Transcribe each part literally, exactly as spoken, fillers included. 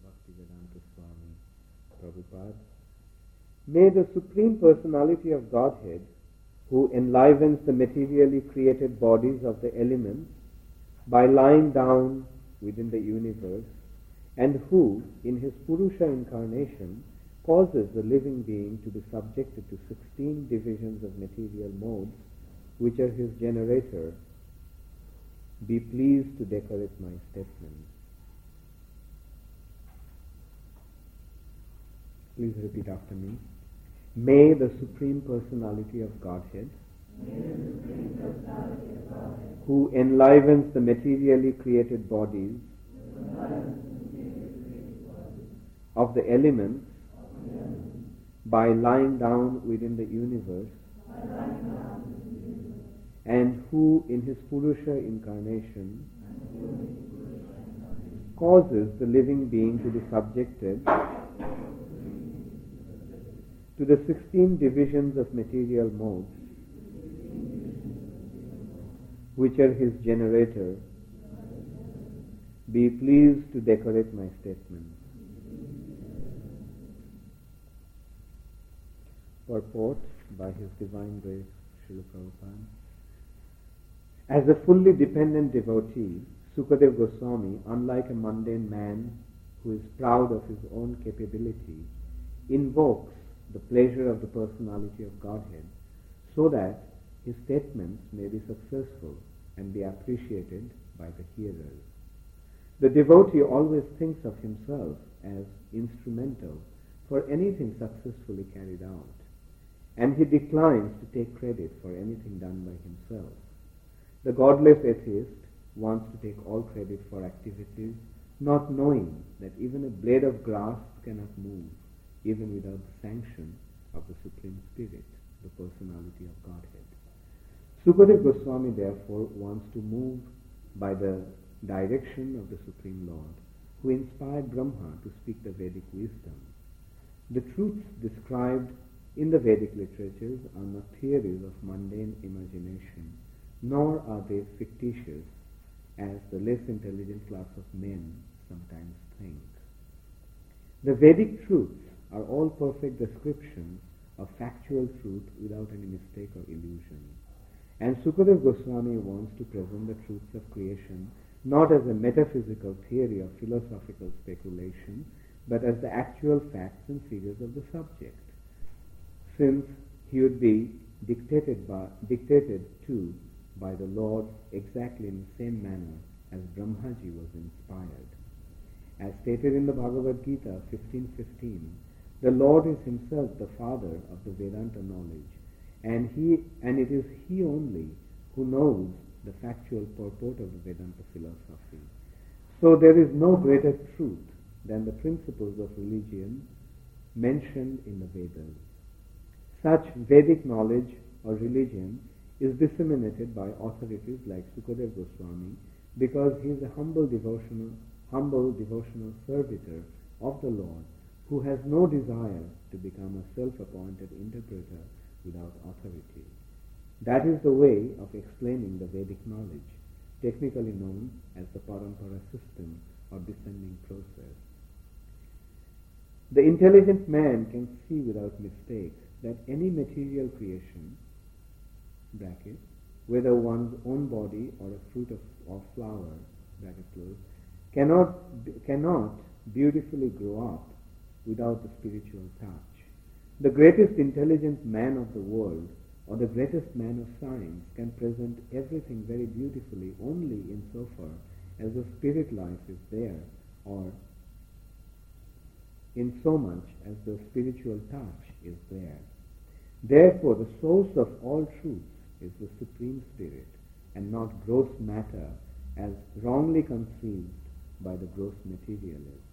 Bhaktivedanta Swami Prabhupada. May the Supreme Personality of Godhead, who enlivens the materially created bodies of the elements by lying down within the universe, and who, in his Purusha incarnation, causes the living being to be subjected to sixteen divisions of material modes, which are his generator, be pleased to decorate my statement. Please repeat after me. May the Supreme Personality of Godhead, Supreme Personality of Godhead, who enlivens the materially created bodies of the elements by lying down within the universe, and who in his Purusha incarnation causes the living being to be subjected to the sixteen divisions of material modes, which are his generator, be pleased to decorate my statement. Purport by His Divine Grace, Srila Prabhupada. As a fully dependent devotee, Sukadeva Goswami, unlike a mundane man who is proud of his own capability, invokes the pleasure of the personality of Godhead so that his statements may be successful and be appreciated by the hearers. The devotee always thinks of himself as instrumental for anything successfully carried out, and he declines to take credit for anything done by himself. The godless atheist wants to take all credit for activities, not knowing that even a blade of grass cannot move, even without the sanction of the Supreme Spirit, the personality of Godhead. Sukadeva Goswami therefore wants to move by the direction of the Supreme Lord, who inspired Brahma to speak the Vedic wisdom. The truths described in the Vedic literatures are not theories of mundane imagination, nor are they fictitious, as the less intelligent class of men sometimes think. The Vedic truths are all perfect descriptions of factual truth without any mistake or illusion. And Sukadeva Goswami wants to present the truths of creation not as a metaphysical theory or philosophical speculation, but as the actual facts and figures of the subject, since he would be dictated by, dictated to by the Lord exactly in the same manner as Brahmaji was inspired. As stated in the Bhagavad Gita fifteen fifteen, the Lord is himself the father of the Vedanta knowledge, and he and it is he only who knows the factual purport of the Vedanta philosophy. So there is no greater truth than the principles of religion mentioned in the Vedas. Such Vedic knowledge or religion is disseminated by authorities like Sukadeva Goswami because he is a humble devotional, humble devotional servitor of the Lord who has no desire to become a self-appointed interpreter without authority. That is the way of explaining the Vedic knowledge, technically known as the Parampara system or descending process. The intelligent man can see without mistake that any material creation, bracket, whether one's own body or a fruit of, or flower, bracket close, cannot, cannot beautifully grow up without the spiritual touch. The greatest intelligent man of the world or the greatest man of science can present everything very beautifully only insofar as the spirit life is there, or in so much as the spiritual touch is there. Therefore, the source of all truths is the Supreme Spirit and not gross matter as wrongly conceived by the gross materialists.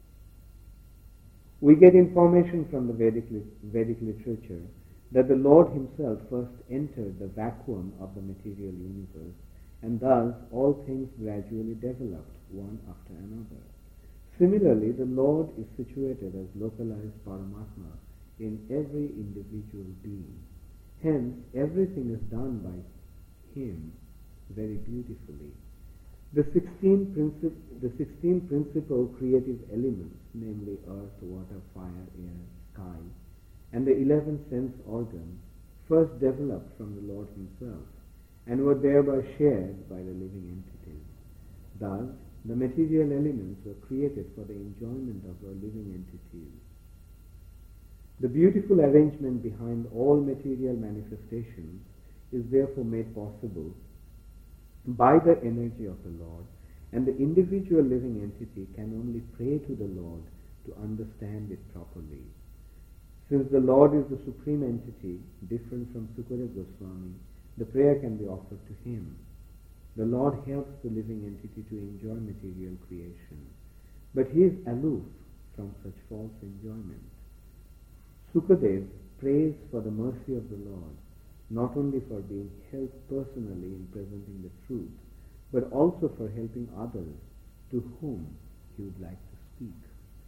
We get information from the Vedic, Vedic literature that the Lord himself first entered the vacuum of the material universe, and thus all things gradually developed one after another. Similarly, the Lord is situated as localized Paramatma in every individual being. Hence, everything is done by him very beautifully. The sixteen, princip- the sixteen principal creative elements, namely earth, water, fire, air, sky, and the eleven sense organs, first developed from the Lord himself and were thereby shared by the living entities. Thus, the material elements were created for the enjoyment of our living entities. The beautiful arrangement behind all material manifestations is therefore made possible by the energy of the Lord, and the individual living entity can only pray to the Lord to understand it properly. Since the Lord is the supreme entity, different from Sukadeva Goswami, the prayer can be offered to him. The Lord helps the living entity to enjoy material creation, but he is aloof from such false enjoyment. Sukadev prays for the mercy of the Lord, not only for being helped personally in presenting the truth, but also for helping others to whom he would like to speak.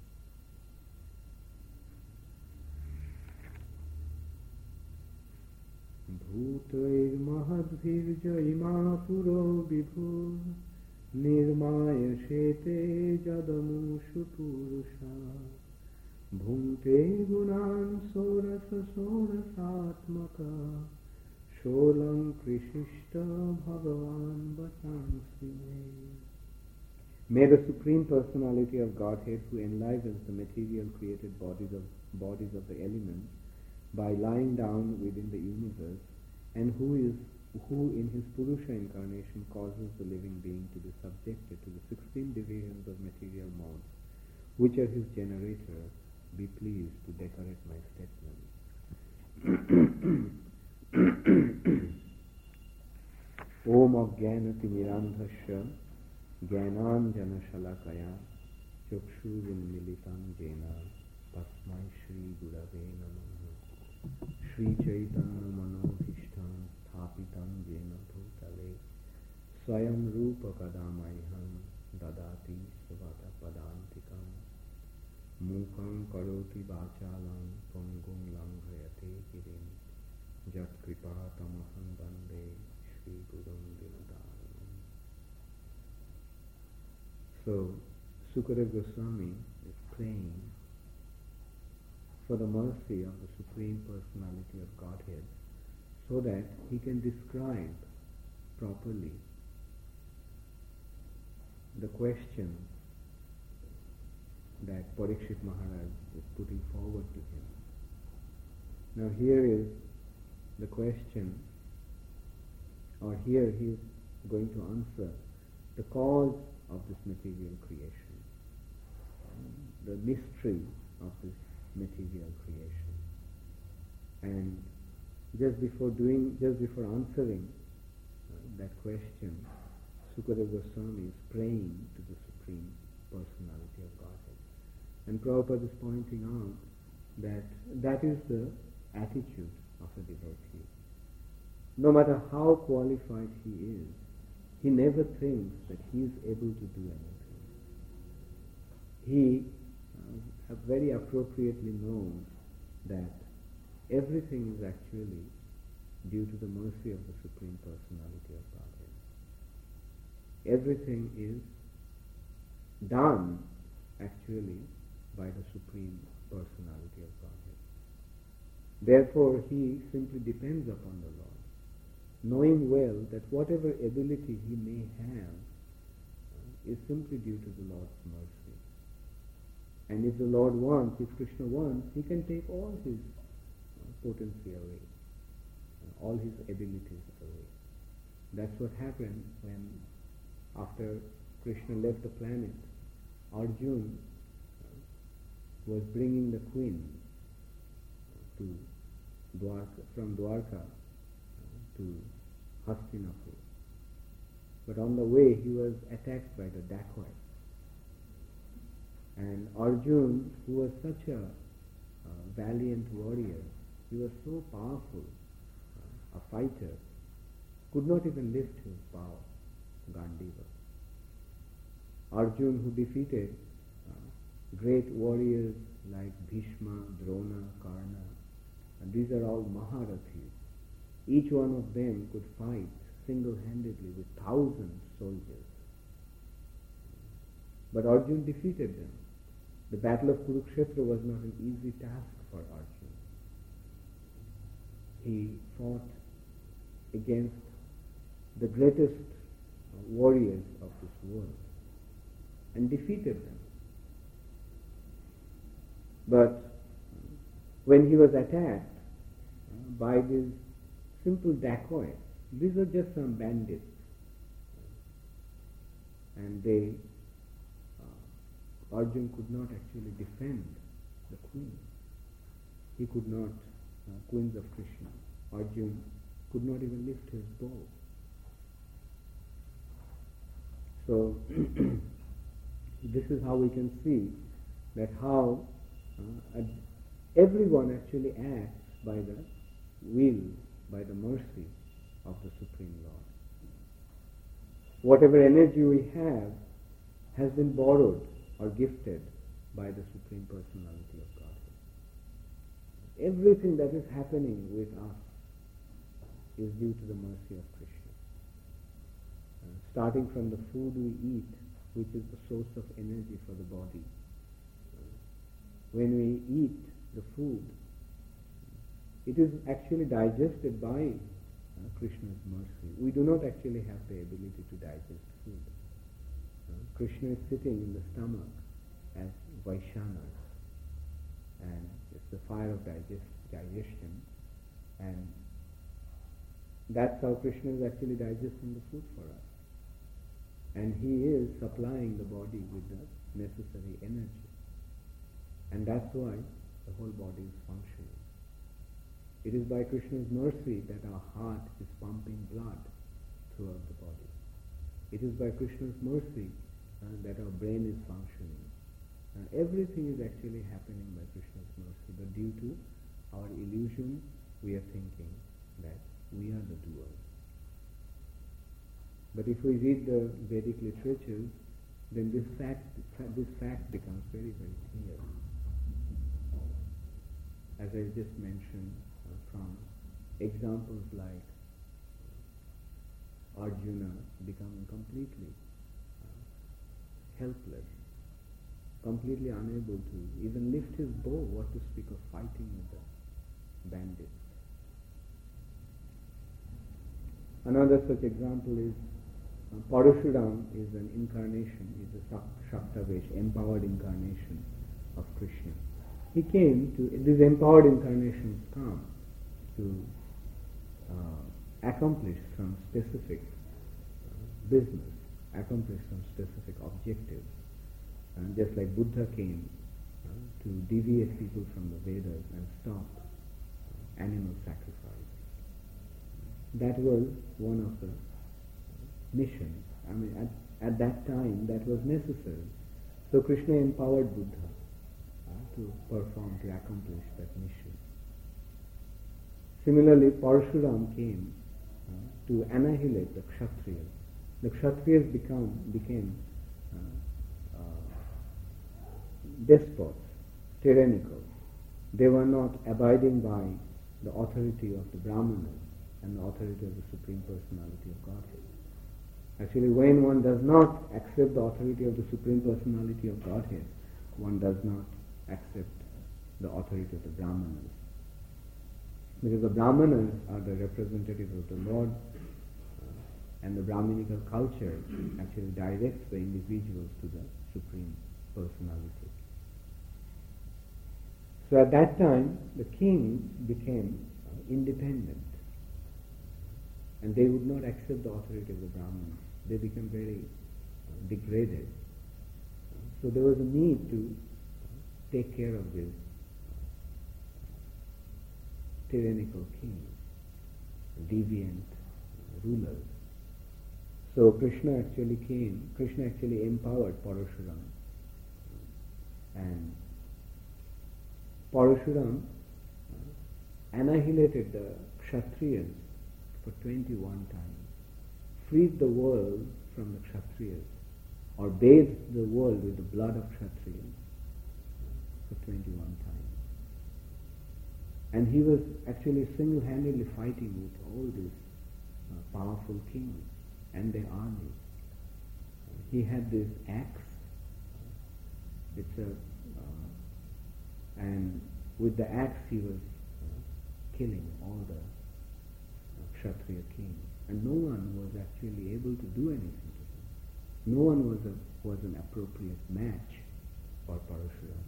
Bhutair mahadbhirjayima puro vibhur nirmaya shete jadamushu purusha bhunte gunan sorasa sorasatmaka sholam krishishta bhagavan vatansi. May the Supreme Personality of Godhead, who enlivens the material created bodies of, bodies of the elements by lying down within the universe, and who is who in his Purusha incarnation causes the living being to be subjected to the sixteen divisions of material modes, which are his generators, be pleased to decorate my statement. Om Ajnanati Mirandhasya Jnananjana Shalakaya Chakshurunmilitam Jena Tasmai Shri Gurave Namaha Shri Chaitanya Manodhishtam Sthapitam Jena Bhutale Swayam Rupa Kadamayham Dadati Svata Padantikam Mukam Karoti Vachalam Pungum Langhayate Girim Jat Kripa Tamaham Bande Shri Gurum Dinadaranam. So, Sukadeva Goswami is praying for the mercy of the Supreme Personality of Godhead, so that he can describe properly the question that Parikshit Maharaj is putting forward to him. Now here is the question, or here he is going to answer the cause of this material creation, the mystery of this material creation. And just before doing, just before answering uh, that question, Sukadeva Goswami is praying to the Supreme Personality of Godhead. And Prabhupada is pointing out that that is the attitude of a devotee. No matter how qualified he is, he never thinks that he is able to do anything. He uh, very appropriately knows that everything is actually due to the mercy of the Supreme Personality of Godhead. Everything is done actually by the Supreme Personality of Godhead. Therefore, he simply depends upon the Lord, knowing well that whatever ability he may have uh, is simply due to the Lord's mercy. And if the Lord wants, if Krishna wants, he can take all his uh, potency away, uh, all his abilities away. That's what happened when, after Krishna left the planet, Arjuna uh, was bringing the queen uh, to Dwarka, from Dwarka uh, to Hastinapur. But on the way he was attacked by the dacoits. And Arjuna, who was such a uh, valiant warrior, he was so powerful, uh, a fighter, could not even lift his bow, Gandiva. Arjuna, who defeated uh, great warriors like Bhishma, Drona, Karna, and these are all Maharathis. Each one of them could fight single-handedly with thousand soldiers. But Arjuna defeated them. The battle of Kurukshetra was not an easy task for Arjuna. He fought against the greatest warriors of this world and defeated them. But when he was attacked by these simple dacoits, these are just some bandits, and they, uh, Arjuna could not actually defend the queen. He could not, uh, queens of Krishna, Arjuna could not even lift his bow. So this is how we can see that how uh, everyone actually acts by the will, by the mercy of the Supreme Lord. Whatever energy we have has been borrowed or gifted by the Supreme Personality of Godhead. Everything that is happening with us is due to the mercy of Krishna. Uh, starting from the food we eat, which is the source of energy for the body. Uh, when we eat the food, it is actually digested by uh, Krishna's mercy. We do not actually have the ability to digest food. Uh, Krishna is sitting in the stomach as Vaishana, and it's the fire of digest, digestion, and that's how Krishna is actually digesting the food for us. And he is supplying the body with the necessary energy. And that's why the whole body is functioning. It is by Krishna's mercy that our heart is pumping blood throughout the body. It is by Krishna's mercy uh, that our brain is functioning. Uh, everything is actually happening by Krishna's mercy, but due to our illusion, we are thinking that we are the doers. But if we read the Vedic literatures, then this fact, this fact becomes very, very clear. As I just mentioned, uh, from examples like Arjuna becoming completely uh, helpless, completely unable to even lift his bow, what to speak of fighting with the bandits. Another such example is uh, Parashuram is an incarnation, is a Shaktavesh, empowered incarnation of Krishna. He came to, these empowered incarnations come to uh, accomplish some specific uh, business, accomplish some specific objectives. And just like Buddha came uh, to deviate people from the Vedas and stop uh, animal sacrifice. That was one of the missions. I mean, at, at that time, that was necessary. So Krishna empowered Buddha uh, to perform, to accomplish that mission. Similarly, Parashuram came uh, to annihilate the Kshatriyas. The Kshatriyas become, became uh, uh, despots, tyrannical. They were not abiding by the authority of the Brahmanas and the authority of the Supreme Personality of Godhead. Actually, when one does not accept the authority of the Supreme Personality of Godhead, one does not accept the authority of the Brahmanas. Because the Brahmanas are the representatives of the Lord, uh, and the Brahminical culture actually directs the individuals to the Supreme Personality. So at that time, the kings became uh, independent. And they would not accept the authority of the Brahmanas. They became very uh, degraded. So there was a need to take care of these tyrannical kings, deviant rulers. So Krishna actually came, Krishna actually empowered Parashuram. And Parashuram uh, annihilated the Kshatriyas for twenty-one times, freed the world from the Kshatriyas, or bathed the world with the blood of Kshatriyas for twenty-one times. And he was actually single-handedly fighting with all these uh, powerful kings and their armies. He had this axe It's a, uh, and with the axe he was uh, killing all the uh, Kshatriya kings, and no one was actually able to do anything to him. No one was a, was an appropriate match for Parashuram.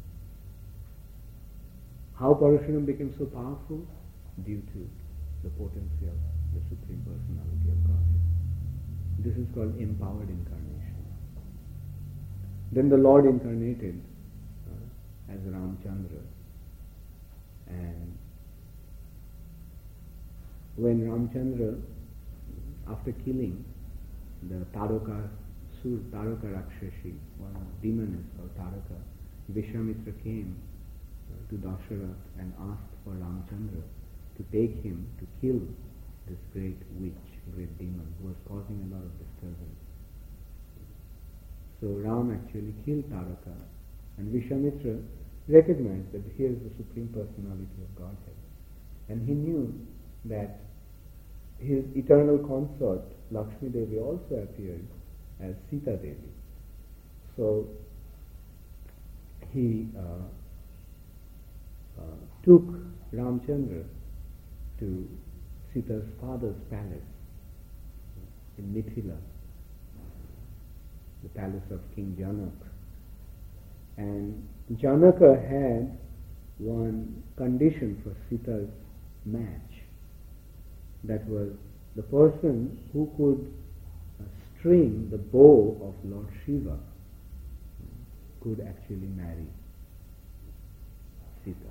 How Parashuram became so powerful? Due to the potency of the Supreme Personality of Godhead. This is called empowered incarnation. Then the Lord incarnated uh, as Ramchandra, and when Ramchandra, after killing the Taraka Sur, Taraka Rakshashi, one demon is called Taraka, Vishwamitra came uh, to Dasharath and asked for Ramchandra to take him to kill this great witch, great demon who was causing a lot of disturbance. So Ram actually killed Taraka, and Vishwamitra recognized that here is the Supreme Personality of Godhead. And he knew that his eternal consort, Lakshmi Devi, also appeared as Sita Devi. So he uh, uh, took Ramchandra to Sita's father's palace in Mithila, the palace of King Janaka. And Janaka had one condition for Sita's match. That was the person who could uh, string the bow of Lord Shiva could actually marry Sita.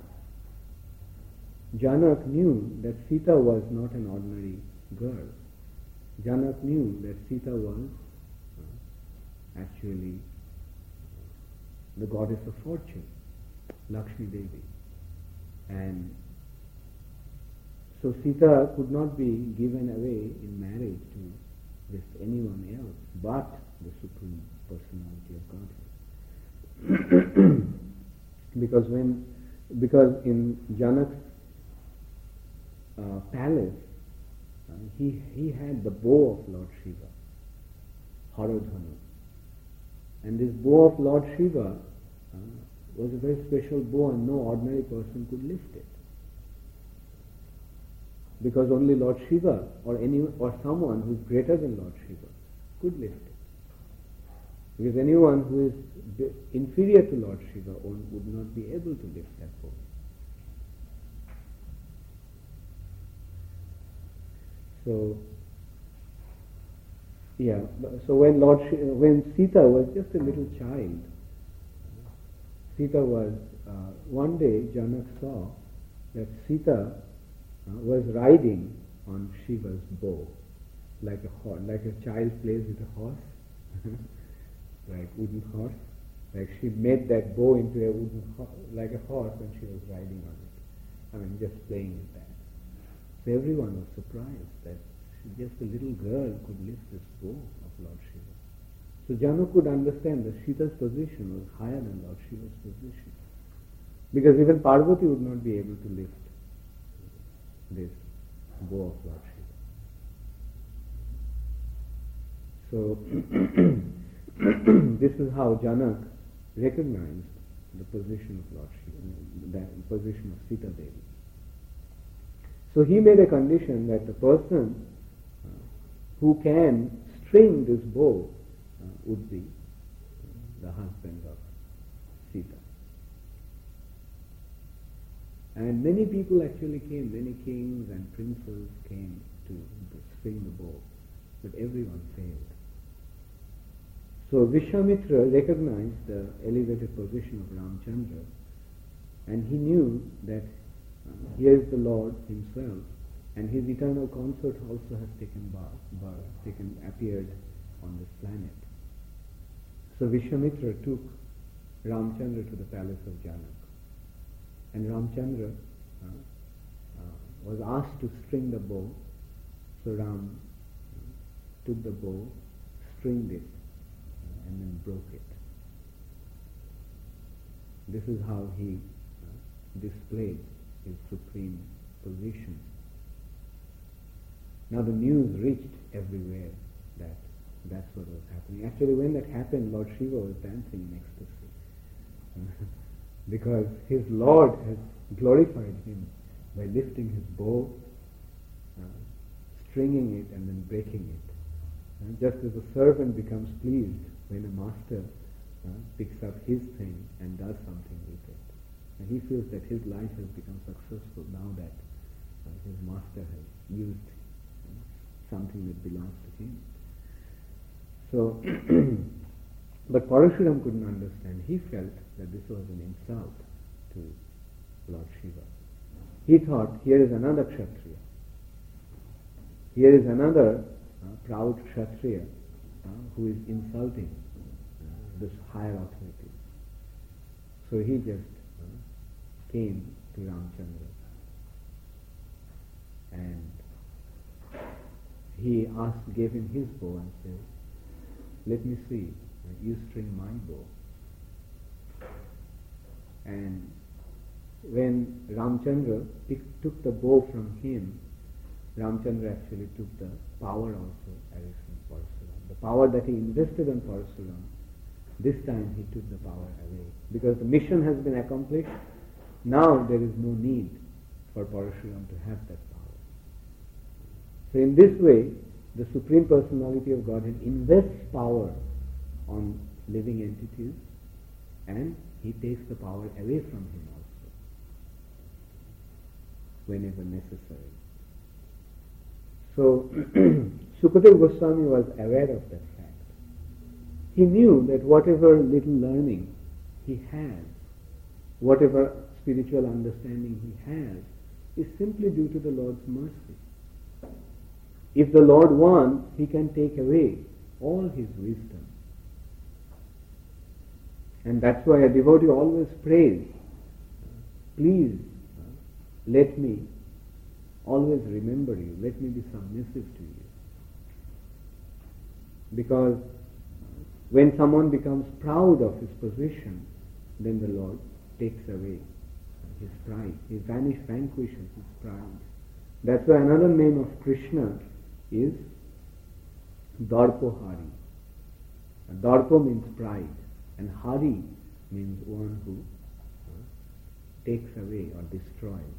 Janak knew that Sita was not an ordinary girl. Janak knew that Sita was uh, actually the goddess of fortune, Lakshmi Devi. And so Sita could not be given away in marriage to just anyone else but the Supreme Personality of Godhead. because when, because in Janak's uh, palace, uh, he he had the bow of Lord Shiva, Harodhanu, and this bow of Lord Shiva uh, was a very special bow, and no ordinary person could lift it. Because only Lord Shiva or any or someone who is greater than Lord Shiva could lift it. Because anyone who is inferior to Lord Shiva would not be able to lift that bow. So, yeah. So when Lord Shiva, when Sita was just a little child, Sita was uh, one day Janak saw that Sita Uh, was riding on Shiva's bow, like a horse, like a child plays with a horse, like wooden horse. Like she made that bow into a wooden horse, like a horse, when she was riding on it. I mean, just playing with that. So everyone was surprised that just a little girl could lift this bow of Lord Shiva. So Janu could understand that Sita's position was higher than Lord Shiva's position, because even Parvati would not be able to lift this bow of Lord Shiva. So this is how Janak recognized the position of Lord Shiva, the position of Sita Devi. So he made a condition that the person uh, who can string this bow uh, would be the husband of Sita. And many people actually came, many kings and princes came to string the bow, but everyone failed. So Vishwamitra recognized the elevated position of Ramchandra, and he knew that uh, here is the Lord himself, and his eternal consort also has taken birth, taken appeared on this planet. So Vishwamitra took Ramchandra to the palace of Janak. And Ramchandra uh, uh, was asked to string the bow. So Ram uh, took the bow, stringed it, uh, and then broke it. This is how he uh, displayed his supreme position. Now the news reached everywhere that that's what was happening. Actually, when that happened, Lord Shiva was dancing in ecstasy. because his Lord has glorified him by lifting his bow, uh, stringing it and then breaking it. Uh, just as a servant becomes pleased when a master uh, picks up his thing and does something with it. And he feels that his life has become successful now that uh, his master has used uh, something that belongs to him. So, but Parashuram couldn't understand. He felt that this was an insult to Lord Shiva. He thought, here is another Kshatriya. Here is another uh, proud Kshatriya uh, who is insulting uh, this higher authority. So he just uh, came to Ramchandra and he asked, gave him his bow and said, let me see, uh, you string my bow. And when Ramchandra pick, took the bow from him, Ramchandra actually took the power also away from Parasuram. The power that he invested on Parasuram, this time he took the power away. Because the mission has been accomplished, now there is no need for Parashuram to have that power. So in this way, the Supreme Personality of Godhead invests power on living entities and he takes the power away from him also, whenever necessary. So, Sukadeva Goswami was aware of that fact. He knew that whatever little learning he has, whatever spiritual understanding he has, is simply due to the Lord's mercy. If the Lord wants, he can take away all his wisdom. And that's why a devotee always prays, please let me always remember you, let me be submissive to you. Because when someone becomes proud of his position, then the Lord takes away his pride. He vanish, vanquishes his pride. That's why another name of Krishna is Darpohari. Darpo means pride, and Hari means one who uh, takes away or destroys.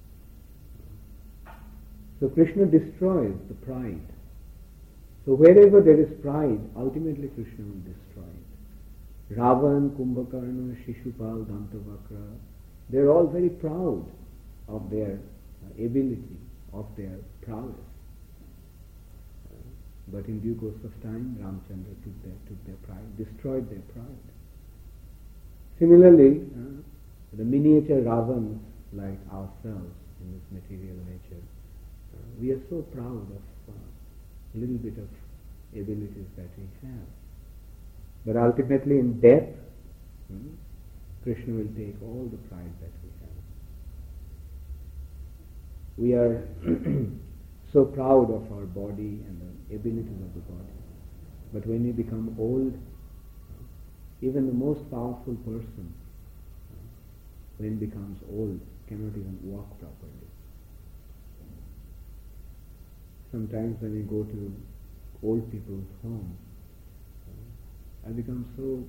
So Krishna destroys the pride. So wherever there is pride, ultimately Krishna will destroy it. Ravan, Kumbhakarna, Shishupal, Dantavakra, they're all very proud of their uh, ability, of their prowess. But in due course of time, Ramchandra took their, took their pride, destroyed their pride. Similarly, uh, the miniature Ravans like ourselves in this material nature, uh, we are so proud of a uh, little bit of abilities that we have. But ultimately in death, hmm, Krishna will take all the pride that we have. We are so proud of our body and the abilities of the body. But when we become old, even the most powerful person, when becomes old, cannot even walk properly. Sometimes when we go to old people's homes, I become so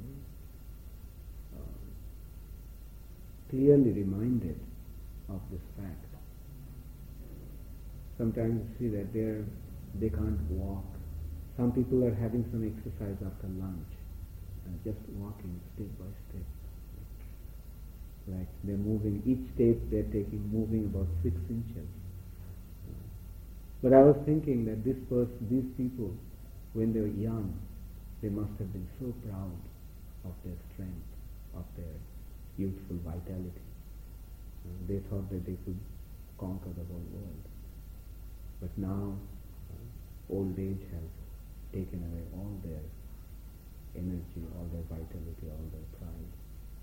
uh, clearly reminded of this fact. Sometimes you see that they're, they can't walk. Some people are having some exercise after lunch, and just walking step by step. Like they're moving, each step they're taking, moving about six inches. But I was thinking that this person, these people, when they were young, they must have been so proud of their strength, of their youthful vitality. Uh, they thought that they could conquer the whole world. But now, uh, old age has taken away all their energy, all their vitality, all their pride.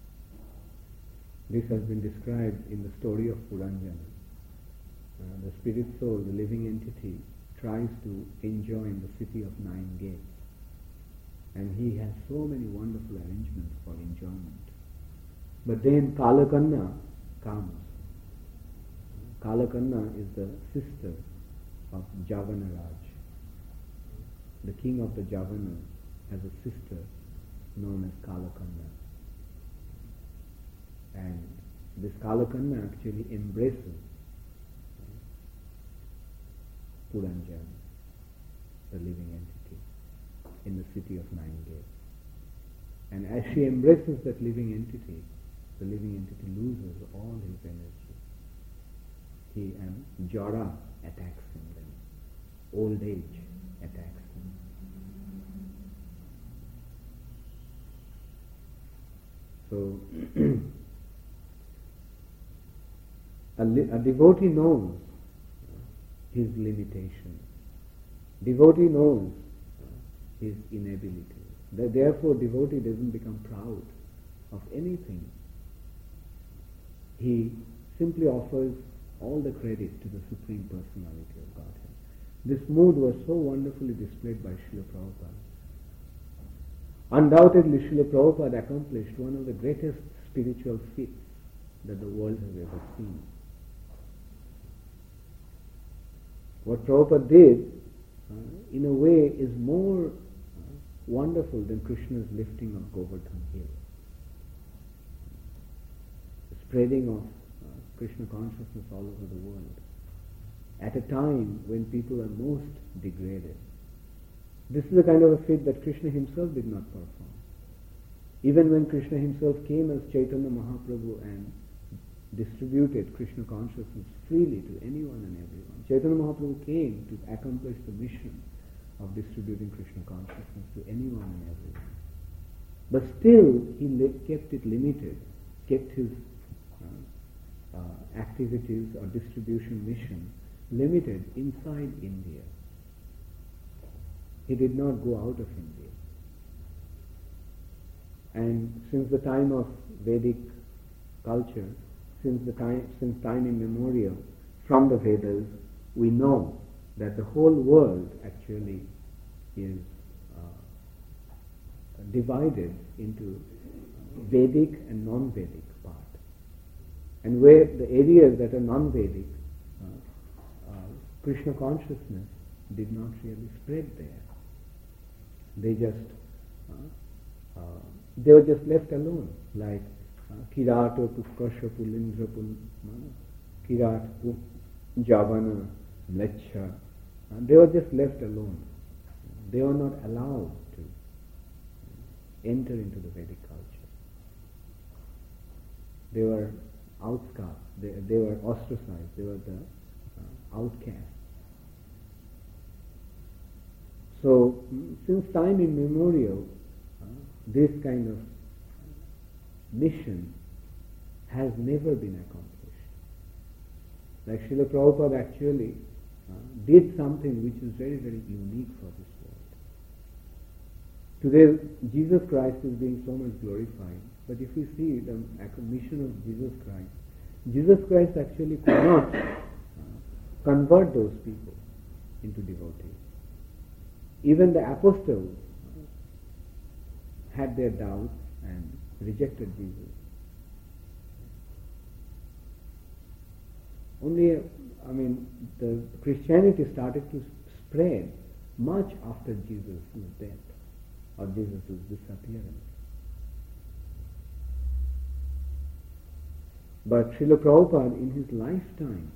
This has been described in the story of Puranjana. Uh, the spirit soul, the living entity, tries to enjoy in the city of nine gates. And he has so many wonderful arrangements for enjoyment. But then Kalakanna comes. Kalakanna is the sister of Javanaraj. The king of the Javanas has a sister known as Kalakanna. And this Kalakanna actually embraces Puranjan, the living entity, in the city of Nine Gates. And as she embraces that living entity, the living entity loses all his energy. He and Jara attacks him then. Old age attacks him. So a, li- a devotee knows his limitations. Devotee knows his inability. Therefore, devotee doesn't become proud of anything. He simply offers all the credit to the Supreme Personality of Godhead. This mood was so wonderfully displayed by Srila Prabhupada. Undoubtedly, Srila Prabhupada accomplished one of the greatest spiritual feats that the world has ever seen. What Prabhupada did, uh, in a way, is more uh, wonderful than Krishna's lifting of Govardhan Hill. The spreading of uh, Krishna consciousness all over the world at a time when people are most degraded. This is the kind of a feat that Krishna himself did not perform. Even when Krishna himself came as Chaitanya Mahaprabhu and distributed Krishna consciousness freely to anyone and everyone. Chaitanya Mahaprabhu came to accomplish the mission of distributing Krishna consciousness to anyone and everyone. But still, he li- kept it limited, kept his uh, uh, activities or distribution mission limited inside India. He did not go out of India. And since the time of Vedic culture, since the time, since time immemorial, from the Vedas, we know that the whole world actually is uh, divided into Vedic and non-Vedic part. And where the areas that are non-Vedic, uh, uh, Krishna consciousness did not really spread there. They just, uh, uh, they were just left alone, like Kirata, Puskasha, Pulindra, Kirat, Javana, Mleccha. They were just left alone. They were not allowed to enter into the Vedic culture. They were outcast. They, they were ostracized. They were the uh, outcasts. So, since time immemorial, uh, this kind of mission has never been accomplished. Like Srila Prabhupada actually uh, did something which is very, very unique for this world. Today, Jesus Christ is being so much glorified, but if we see the mission of Jesus Christ, Jesus Christ actually could not uh, convert those people into devotees. Even the apostles had their doubts and rejected Jesus. Only, I mean, the Christianity started to spread much after Jesus' death or Jesus' disappearance. But Srila Prabhupada in his lifetime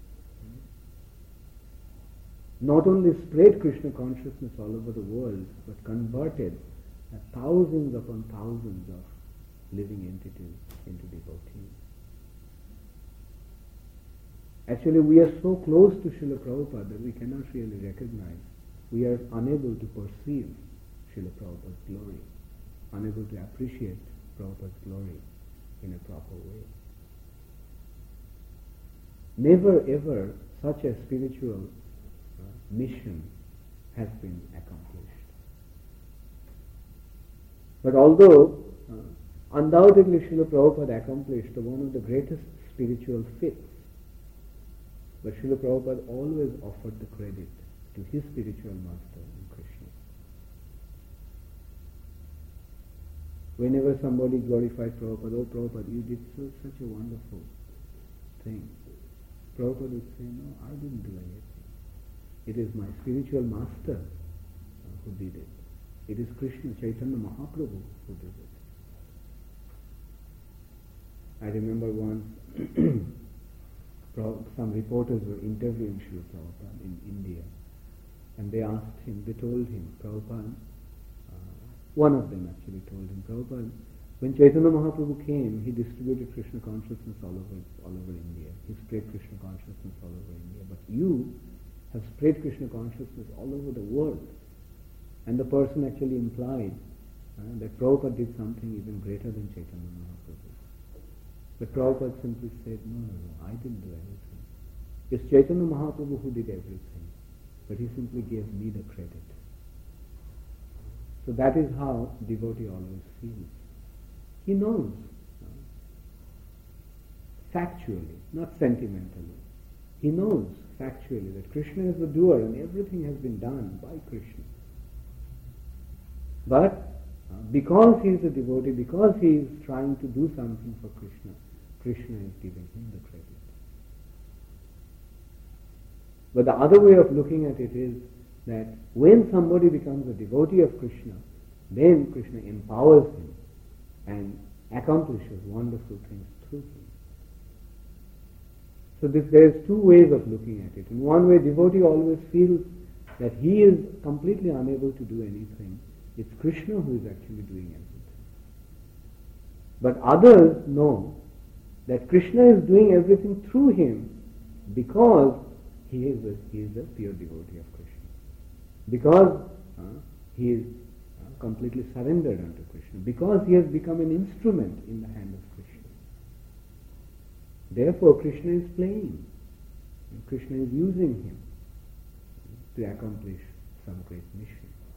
not only spread Krishna consciousness all over the world, but converted uh, thousands upon thousands of living entities into devotees. Actually, we are so close to Srila Prabhupada that we cannot really recognize, we are unable to perceive Srila Prabhupada's glory, unable to appreciate Prabhupada's glory in a proper way. Never ever such a spiritual uh, mission has been accomplished. But although uh, undoubtedly Srila Prabhupada accomplished one of the greatest spiritual feats, but Srila Prabhupada always offered the credit to his spiritual master in Krishna. Whenever somebody glorified Prabhupada, oh Prabhupada, you did so, such a wonderful thing. Prabhupada would say, no, I didn't do anything. It is my spiritual master uh, who did it. It is Krishna, Chaitanya Mahaprabhu who did it. I remember once some reporters were interviewing Srila Prabhupada in India, and they asked him, they told him, Prabhupada, uh, one of them actually told him, Prabhupada, when Chaitanya Mahaprabhu came, he distributed Krishna consciousness all over, all over India. He spread Krishna consciousness all over India. But you have spread Krishna consciousness all over the world. And the person actually implied uh, that Prabhupada did something even greater than Chaitanya Mahaprabhu. But Prabhupada simply said, no, no, no, I didn't do anything. It's Chaitanya Mahaprabhu who did everything. But he simply gave me the credit. So that is how devotee always feels. He knows, uh, factually, not sentimentally. He knows factually that Krishna is the doer and everything has been done by Krishna. But uh, because he is a devotee, because he is trying to do something for Krishna, Krishna is giving him the credit. But the other way of looking at it is that when somebody becomes a devotee of Krishna, then Krishna empowers him and accomplishes wonderful things through him. So this, there is two ways of looking at it. In one way, devotee always feels that he is completely unable to do anything. It's Krishna who is actually doing everything. But others know that Krishna is doing everything through him because he is a, he is a pure devotee of Krishna. Because uh, he is uh, completely surrendered unto Krishna. Because he has become an instrument in the hand of Krishna. Therefore Krishna is playing. And Krishna is using him to accomplish some great mission.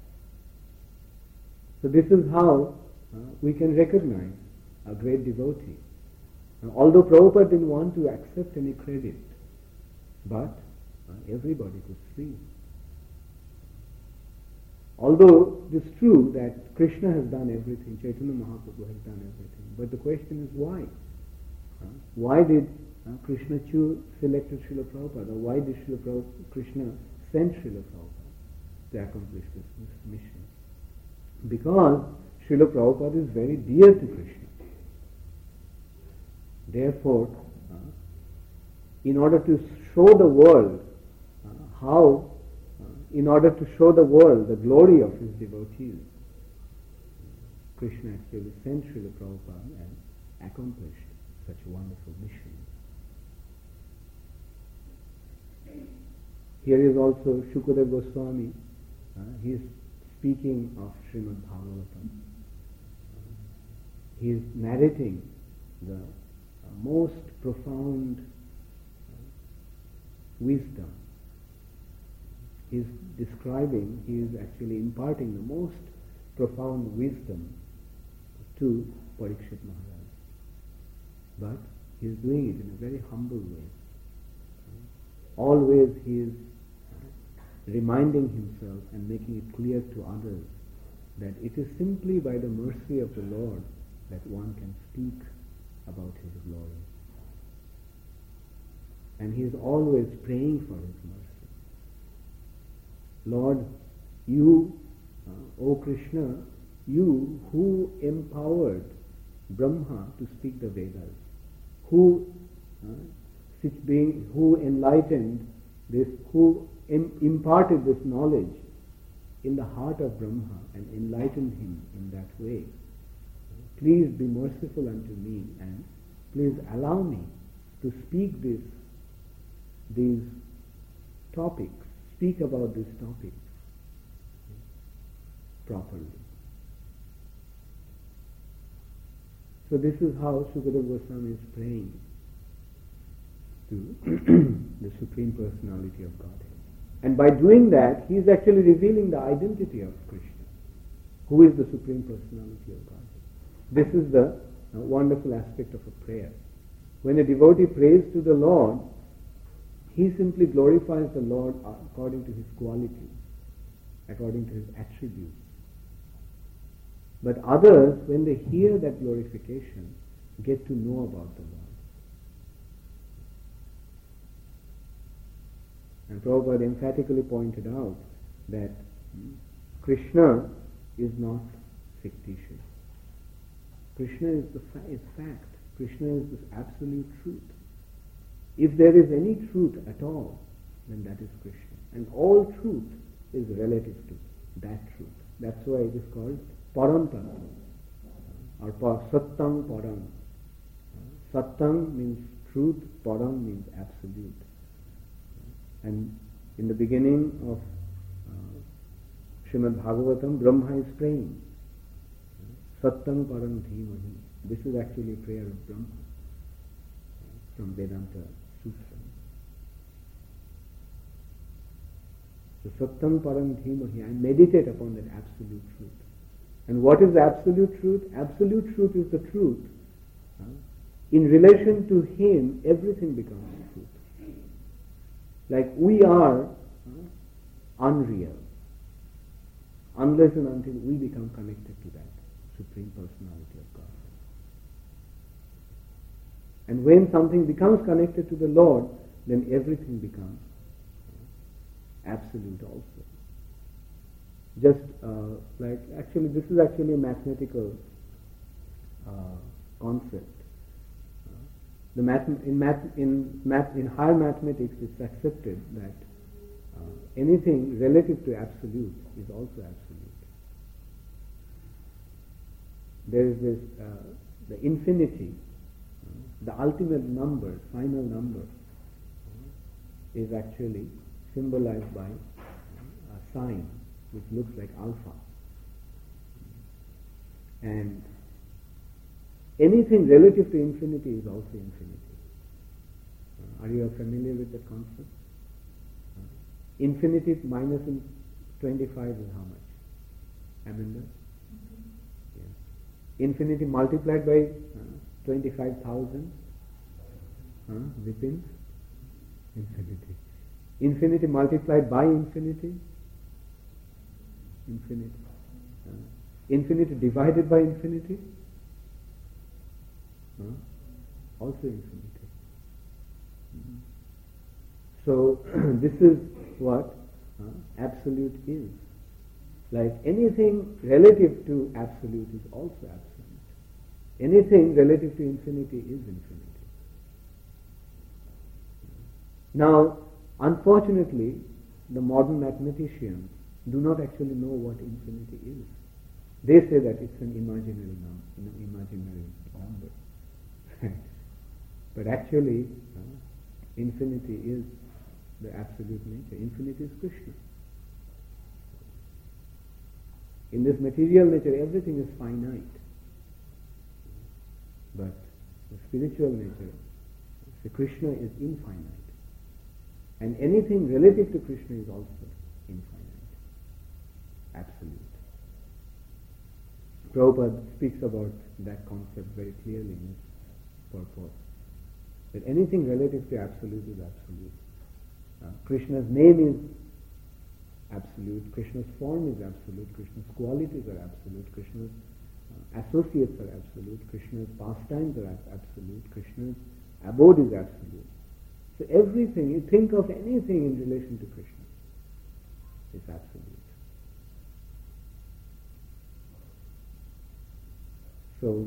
So this is how uh, we can recognize a great devotee. Now, although Prabhupada didn't want to accept any credit, but uh, everybody could see. Although it is true that Krishna has done everything, Chaitanya Mahaprabhu has done everything, but the question is why? Uh, why did uh, Krishna choose, selected Srila Prabhupada, or why did Srila Prabhupada, Krishna send Srila Prabhupada to accomplish this, this mission? Because Srila Prabhupada is very dear to Krishna. Therefore, uh, in order to show the world uh, how, uh, in order to show the world the glory of his devotees, Krishna actually sent Srila Prabhupada and accomplished such a wonderful mission. Here is also Shukadeva Goswami. Uh, he is speaking of Srimad Bhagavatam. Uh, he is narrating the uh, most profound uh, wisdom. He is describing, he is actually imparting the most profound wisdom to Parikshit Maharaj. But he is doing it in a very humble way. Always he is reminding himself and making it clear to others that it is simply by the mercy of the Lord that one can speak about his glory. And he is always praying for his mercy. Lord, you, uh, O Krishna, you who empowered Brahma to speak the Vedas, who uh, being, who enlightened this, who im- imparted this knowledge in the heart of Brahma and enlightened him in that way. Please be merciful unto me and please allow me to speak this, these topics, speak about these topics properly. So this is how Shukadeva Goswami is praying to the Supreme Personality of Godhead. And by doing that, he is actually revealing the identity of Krishna, who is the Supreme Personality of Godhead. This is the uh, wonderful aspect of a prayer. When a devotee prays to the Lord, he simply glorifies the Lord according to his qualities, according to his attributes. But others, when they hear that glorification, get to know about the Lord. And Prabhupada emphatically pointed out that Krishna is not fictitious. Krishna is the fa- is fact. Krishna is this absolute truth. If there is any truth at all, then that is Krishna. And all truth is relative to that truth. That's why it is called Param Tattva, or Sattam Param. Sattam means truth, Param means absolute. And in the beginning of uh, Srimad Bhagavatam, Brahma is praying, Sattam Param Dhimahi. This is actually a prayer of Brahma from Vedanta Sutra. So Sattam Param Dhimahi, I meditate upon that absolute truth. And what is the absolute truth? Absolute truth is the truth. Uh, in relation to Him, everything becomes truth. Like we are uh, unreal, unless and until we become connected to that Supreme Personality of God. And when something becomes connected to the Lord, then everything becomes absolute also. Just uh, like, actually this is actually a mathematical uh, concept. Uh, the math, in, math, in, math, in higher mathematics it's accepted that uh, anything relative to absolute is also absolute. There is this, uh, the infinity, the ultimate number, final number, is actually symbolized by a sign which looks like alpha. And anything relative to infinity is also infinity. Uh, are you familiar with that concept? Uh, infinity minus in twenty-five is how much? Aminda? Mm-hmm. Yeah. Infinity multiplied by uh, twenty-five thousand, huh? Vipin? Infinity. Infinity multiplied by infinity? Infinity. Uh, infinity divided by infinity? Huh? Also infinity. Mm-hmm. So, this is what uh, absolute is. Like anything relative to absolute is also absolute. Anything relative to infinity is infinity. Now, unfortunately, the modern mathematicians do not actually know what infinity is. They say that it's an imaginary number, you know, imaginary number. But actually, uh, infinity is the absolute nature. Infinity is Krishna. In this material nature, everything is finite. But the spiritual nature, the Krishna is infinite. And anything relative to Krishna is also infinite. Absolute. Prabhupada speaks about that concept very clearly in his purport. That anything relative to absolute is absolute. Uh, Krishna's name is absolute. Krishna's form is absolute. Krishna's qualities are absolute. Krishna's uh, associates are absolute. Krishna's pastimes are absolute. Krishna's abode is absolute. So everything, you think of anything in relation to Krishna, is absolute. So,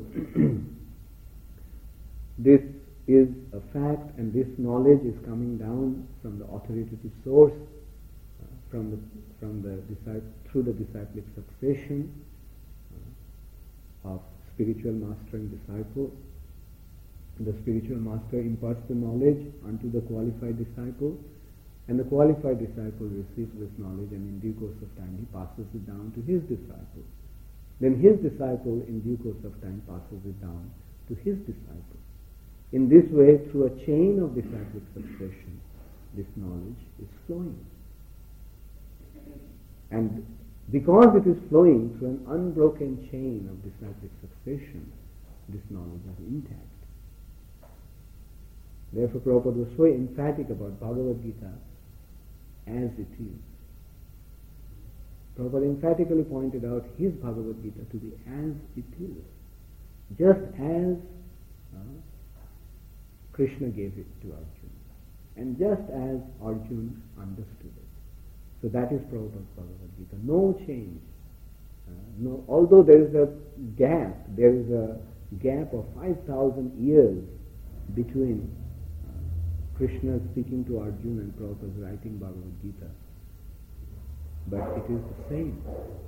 this is a fact, and this knowledge is coming down from the authoritative source, uh, from the from the disciple, through the disciplic succession uh, of spiritual master and disciple. The spiritual master imparts the knowledge unto the qualified disciple, and the qualified disciple receives this knowledge, and in due course of time he passes it down to his disciple. Then his disciple in due course of time passes it down to his disciple. In this way, through a chain of disciplic succession, this knowledge is flowing. And because it is flowing through an unbroken chain of disciplic succession, this knowledge is intact. Therefore, Prabhupada was so emphatic about Bhagavad Gita as it is. Prabhupada emphatically pointed out his Bhagavad Gita to be as it is, just as uh, Krishna gave it to Arjuna, and just as Arjuna understood it. So that is Prabhupada's Bhagavad Gita. No change. Uh, no, although there is a gap, there is a gap of five thousand years between uh, Krishna speaking to Arjuna and Prabhupada writing Bhagavad Gita. But it is the same.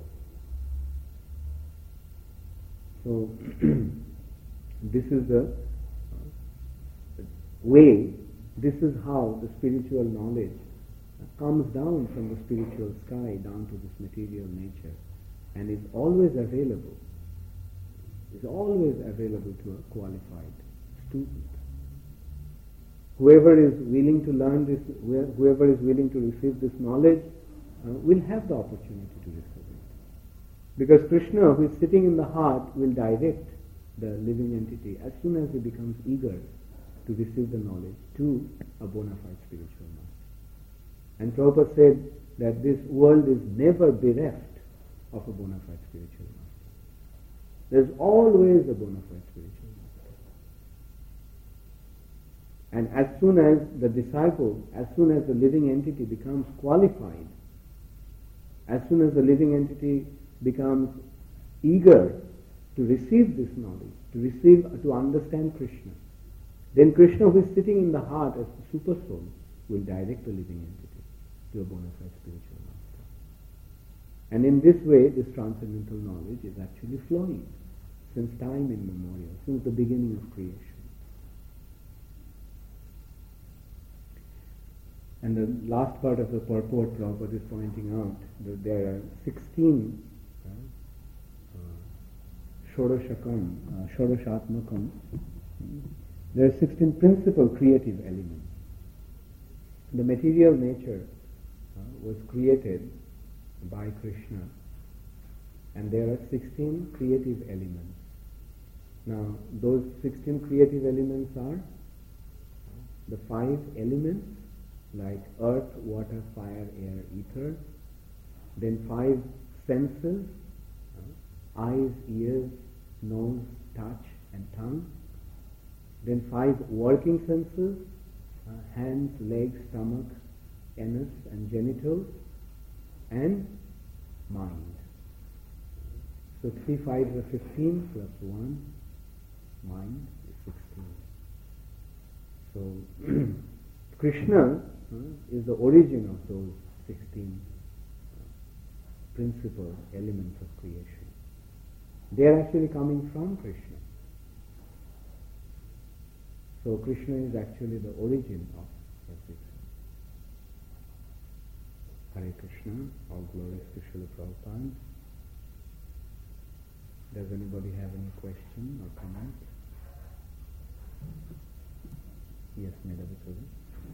So, this is the uh, way, this is how the spiritual knowledge comes down from the spiritual sky down to this material nature and is always available, is always available to a qualified student. Whoever is willing to learn this, whoever is willing to receive this knowledge uh, will have the opportunity to receive it. Because Krishna, who is sitting in the heart, will direct the living entity as soon as he becomes eager to receive the knowledge to a bona fide spiritual master. And Prabhupada said that this world is never bereft of a bona fide spiritual master. There is always a bona fide spiritual master. And as soon as the disciple, as soon as the living entity becomes qualified, as soon as the living entity becomes eager to receive this knowledge, to receive, to understand Krishna, then Krishna, who is sitting in the heart as the super soul, will direct the living entity to a bona fide spiritual master. And in this way, this transcendental knowledge is actually flowing since time immemorial, since the beginning of creation. And the last part of the purport, Prabhupada is pointing out that there are sixteen uh, uh, Shodashakam, uh, Shodashatmakam, there are sixteen principal creative elements. The material nature uh, was created by Krishna, and there are sixteen creative elements. Now, those sixteen creative elements are the five elements like earth, water, fire, air, ether. Then five senses, uh, eyes, ears, nose, touch, and tongue. Then five working senses, uh, hands, legs, stomach, anus, and genitals, and mind. So three fives are fifteen, plus one, mind is sixteen. So Krishna uh, is the origin of those sixteen uh, principal elements of creation. They are actually coming from Krishna. So Krishna is actually the origin of everything. Hare Krishna, all glories to Srila Prabhupada. Does anybody have any question or comment? Yes, Medavitoli.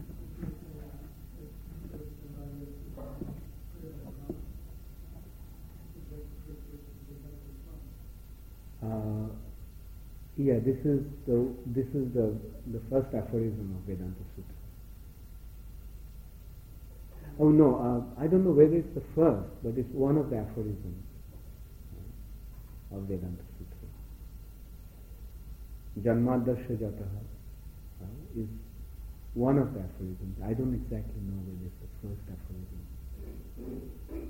Uh, yeah, this is the this is the the first aphorism of Vedanta Sutra. Oh no, uh, I don't know whether it's the first, but it's one of the aphorisms of Vedanta Sutra. Janmadarsha Jataha uh, is one of the aphorisms. I don't exactly know whether it's the first aphorism.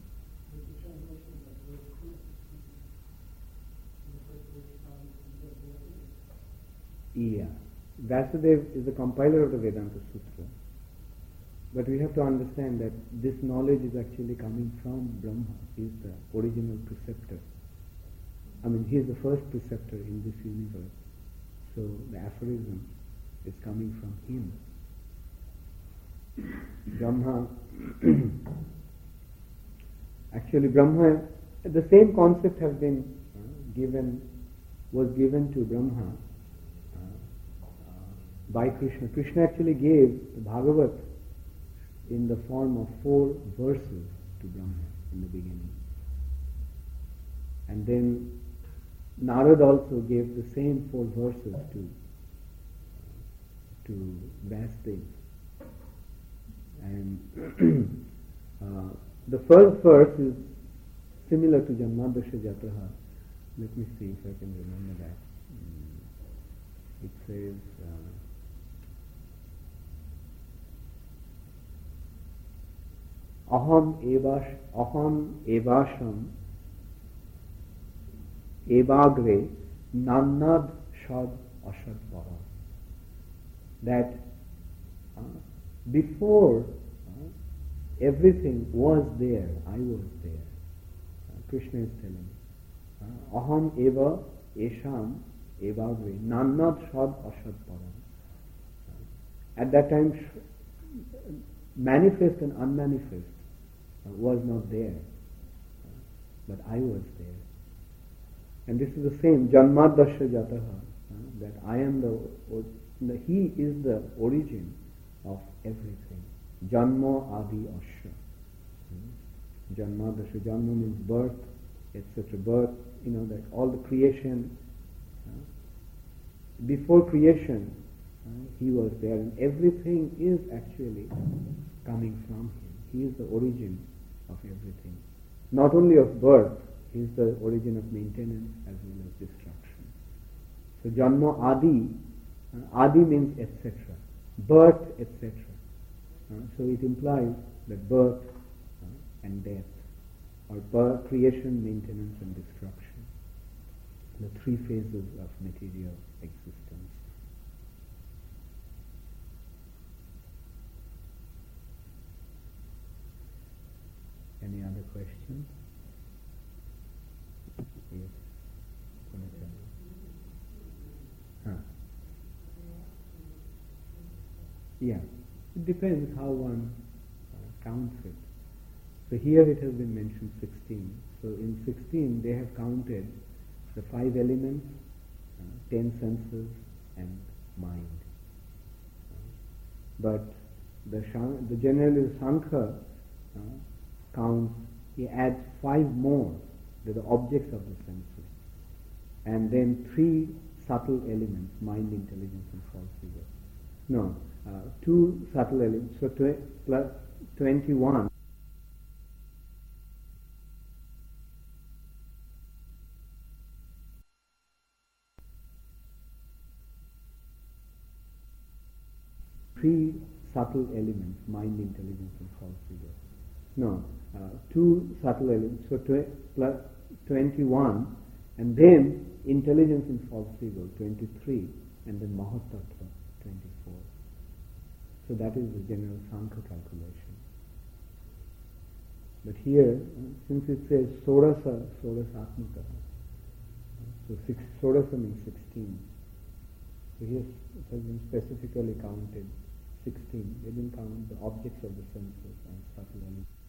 Yeah, Vasudev is the compiler of the Vedanta Sutra. But we have to understand that this knowledge is actually coming from Brahma. He is the original preceptor. I mean, he is the first preceptor in this universe. So the aphorism is coming from him. Brahma, actually Brahma, the same concept has been uh, given, was given to Brahma uh, uh, by Krishna. Krishna actually gave the Bhagavat in the form of four verses to Brahma in the beginning. And then Narad also gave the same four verses to to Vasudev. And uh, the first verse is similar to Janmadarsha Jataha. Let me see if I can remember that. Mm. It says, uh, Aham evash, aham evasham evagre Nannad Shad Ashad Param. That uh, before uh, everything was there, I was there. Uh, Krishna is telling, uh, Aham eva esham evagre nannad shad ashad param. Uh, at that time, sh- manifest and unmanifest uh, was not there, uh, but I was there. And this is the same, Janmadasya Jataha, uh, that I am the, the, he is the origin of everything. Janma Adi Asya. Hmm? Janmadasya, Janma means birth, et cetera. Birth, you know, that all the creation. Uh, before creation, uh, he was there, and everything is actually coming from him. He is the origin of everything. Not only of birth, he is the origin of maintenance as well as destruction. So Janma Adi, uh, Adi means et cetera. Birth, et cetera. Uh, so it implies that birth uh, and death, or birth, creation, maintenance and destruction. The three phases of material existence. Any other questions? Yes. Huh. Yeah. It depends how one uh, counts it. So here it has been mentioned sixteen. So in sixteen they have counted the five elements, uh, ten senses and mind. Uh, but the Shan- the generally the Sankhya uh, counts, he adds five more, to the objects of the senses, and then three subtle elements, mind, intelligence and false ego. No, uh, two subtle elements, so tw- plus twenty-one. Three subtle elements, mind, intelligence and false ego. No, uh, two subtle elements, so tw- plus twenty-one, and then intelligence and false ego, twenty-three, and then Mahatattva, twenty-four. So that is the general Sankhya calculation. But here, uh, since it says Sodasa, Sodasatmaka, so six, Sodasa means sixteen. So here it has been specifically counted sixteen. They didn't count the objects of the senses and subtle elements.